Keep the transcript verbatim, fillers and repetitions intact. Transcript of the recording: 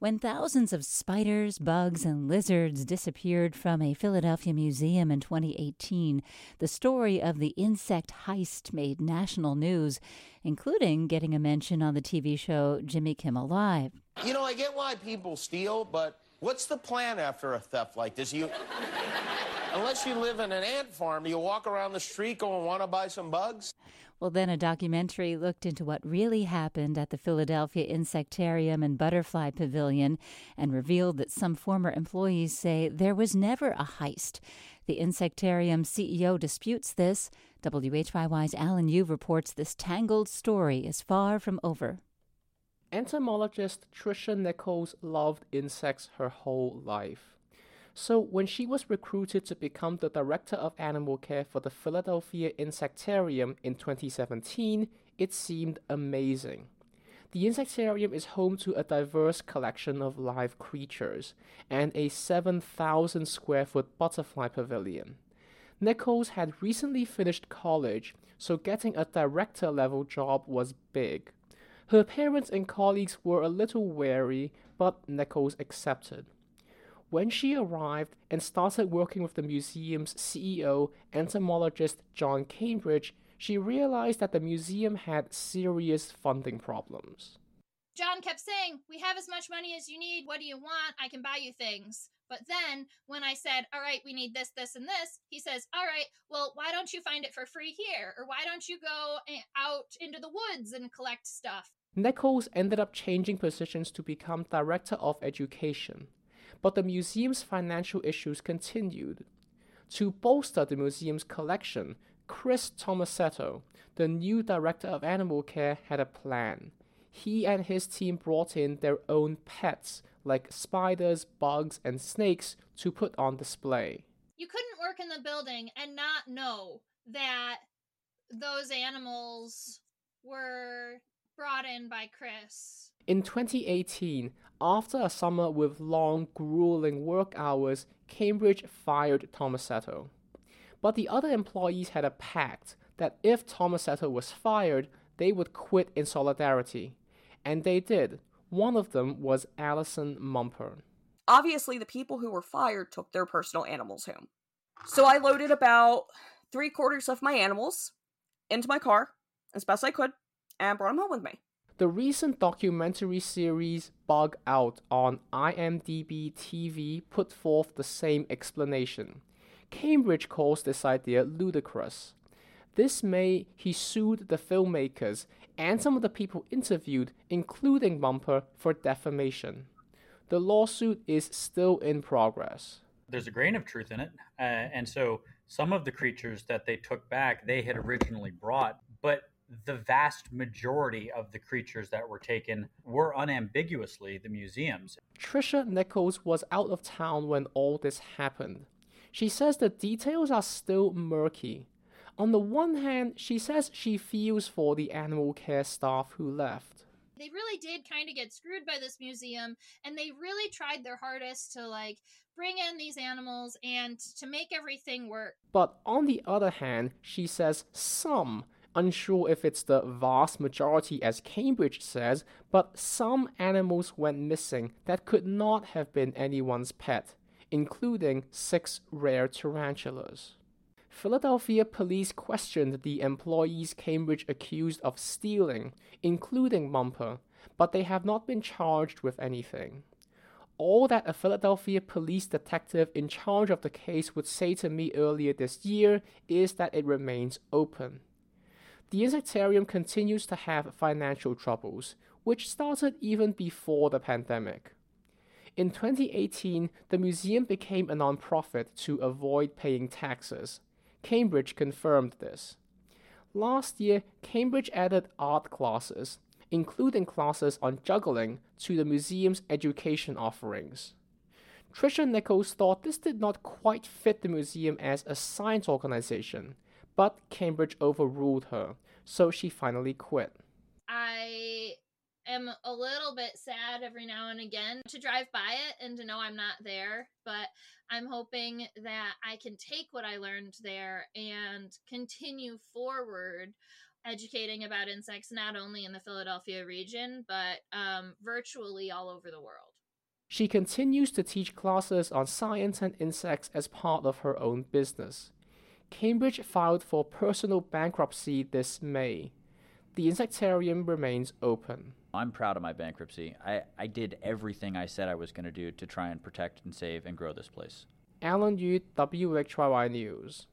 When thousands of spiders, bugs, and lizards disappeared from a Philadelphia museum in twenty eighteen, the story of the insect heist made national news, including getting a mention on the T V show Jimmy Kimmel Live. You know, I get why people steal, but what's the plan after a theft like this? You, unless you live in an ant farm, you walk around the street going, want to buy some bugs? Well, then a documentary looked into what really happened at the Philadelphia Insectarium and Butterfly Pavilion and revealed that some former employees say there was never a heist. The Insectarium C E O disputes this. W H Y Y's Alan Yu reports this tangled story is far from over. Entomologist Tricia Nichols loved insects her whole life. So when she was recruited to become the director of animal care for the Philadelphia Insectarium in twenty seventeen, it seemed amazing. The Insectarium is home to a diverse collection of live creatures and a seven thousand square foot butterfly pavilion. Nichols had recently finished college, so getting a director-level job was big. Her parents and colleagues were a little wary, but Nichols accepted. When she arrived and started working with the museum's C E O, entomologist John Cambridge, she realized that the museum had serious funding problems. John kept saying, "We have as much money as you need. What do you want? I can buy you things." But then when I said, "All right, we need this, this, and this," he says, "All right, well, why don't you find it for free here? Or why don't you go out into the woods and collect stuff?" Nichols ended up changing positions to become director of education. But the museum's financial issues continued. To bolster the museum's collection, Chris Tomasetto, the new director of animal care, had a plan. He and his team brought in their own pets, like spiders, bugs, and snakes, to put on display. You couldn't work in the building and not know that those animals were brought in by Chris. In twenty eighteen, after a summer with long, grueling work hours, Cambridge fired Tomasetto. But the other employees had a pact that if Tomasetto was fired, they would quit in solidarity. And they did. One of them was Allison Mumper. Obviously, the people who were fired took their personal animals home. So I loaded about three quarters of my animals into my car, as best I could, and brought them home with me. The recent documentary series Bug Out on I M D B T V put forth the same explanation. Cambridge calls this idea ludicrous. This May, he sued the filmmakers and some of the people interviewed, including Mumper, for defamation. The lawsuit is still in progress. There's a grain of truth in it, uh, and so some of the creatures that they took back, they had originally brought, but the vast majority of the creatures that were taken were unambiguously the museum's. Tricia Nichols was out of town when all this happened. She says the details are still murky. On the one hand, she says she feels for the animal care staff who left. They really did kind of get screwed by this museum, and they really tried their hardest to, like, bring in these animals and to make everything work. But on the other hand, she says some, unsure if it's the vast majority as Cambridge says, but some animals went missing that could not have been anyone's pet, including six rare tarantulas. Philadelphia police questioned the employees Cambridge accused of stealing, including Mumper, but they have not been charged with anything. All that a Philadelphia police detective in charge of the case would say to me earlier this year is that it remains open. The Insectarium continues to have financial troubles, which started even before the pandemic. In twenty eighteen, the museum became a nonprofit to avoid paying taxes. Cambridge confirmed this. Last year, Cambridge added art classes, including classes on juggling, to the museum's education offerings. Tricia Nichols thought this did not quite fit the museum as a science organization, but Cambridge overruled her, so she finally quit. I am a little bit sad every now and again to drive by it and to know I'm not there, but I'm hoping that I can take what I learned there and continue forward educating about insects, not only in the Philadelphia region, but um, virtually all over the world. She continues to teach classes on science and insects as part of her own business. Cambridge filed for personal bankruptcy this May. The insectarium remains open. I'm proud of my bankruptcy. I, I did everything I said I was going to do to try and protect and save and grow this place. Alan Yu, W H Y Y News.